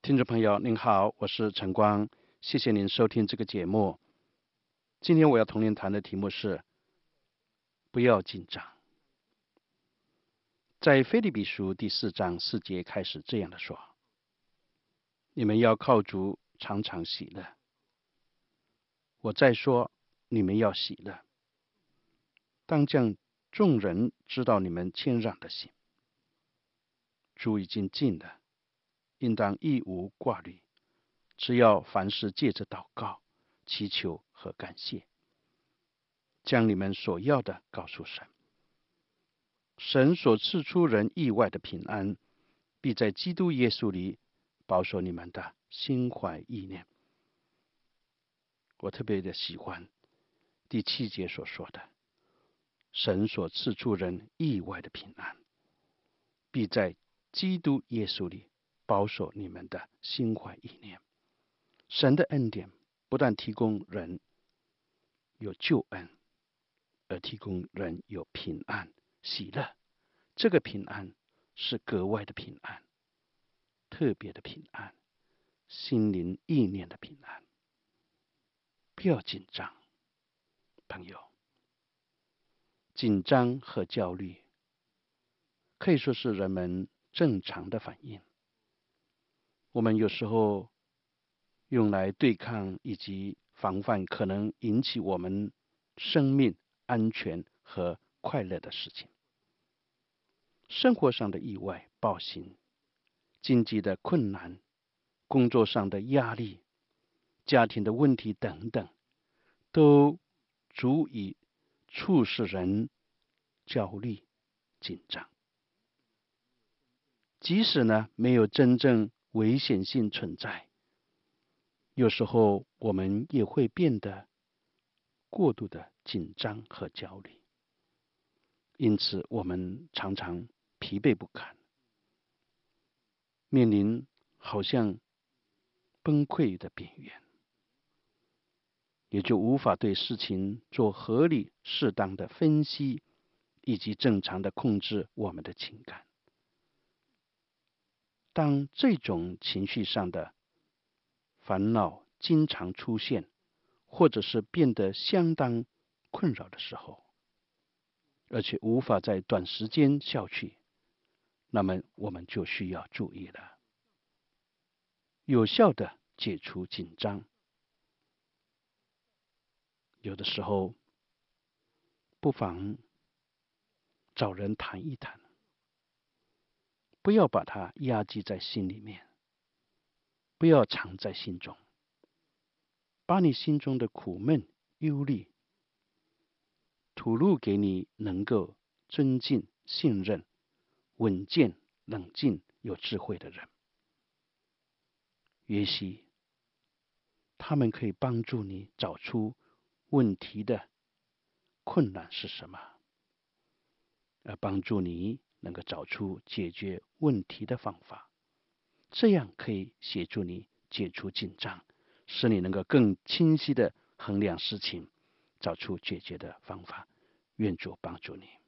听众朋友您好，我是陈光，谢谢您收听这个节目。今天我要同您谈的题目是不要紧张。在腓立比书第4章4节开始这样的说：你们要靠主常常喜乐。我再说，你们要喜乐，当将众人知道你们谦让的心。主已经近了，应当一无挂虑，只要凡事借着祷告、祈求和感谢，将你们所要的告诉神。神所赐出人意外的平安，必在基督耶稣里保守你们的心怀意念。我特别的喜欢第7节所说的，神所赐出人意外的平安，必在基督耶稣里保守你们的心怀意念。神的恩典不但提供人有救恩，而提供人有平安、喜乐。这个平安是格外的平安，特别的平安，心灵意念的平安。不要紧张，朋友。紧张和焦虑可以说是人们正常的反应。我们有时候用来对抗以及防范可能引起我们生命安全和快乐的事情。生活上的意外、暴行、经济的困难、工作上的压力、家庭的问题等等，都足以促使人焦虑、紧张。即使没有真正危险性存在，有时候我们也会变得过度的紧张和焦虑，因此我们常常疲惫不堪，面临好像崩溃的边缘，也就无法对事情做合理适当的分析，以及正常的控制我们的情感。当这种情绪上的烦恼经常出现，或者是变得相当困扰的时候，而且无法在短时间消去，那么我们就需要注意了，有效的解除紧张。有的时候不妨找人谈一谈，不要把它压积在心里面，不要藏在心中，把你心中的苦闷、忧虑吐露给你能够尊敬、信任、稳健、冷静、有智慧的人。也许他们可以帮助你找出问题的困难是什么，而帮助你能够找出解决问题的方法，这样可以协助你解除紧张，使你能够更清晰地衡量事情，找出解决的方法。愿主帮助你。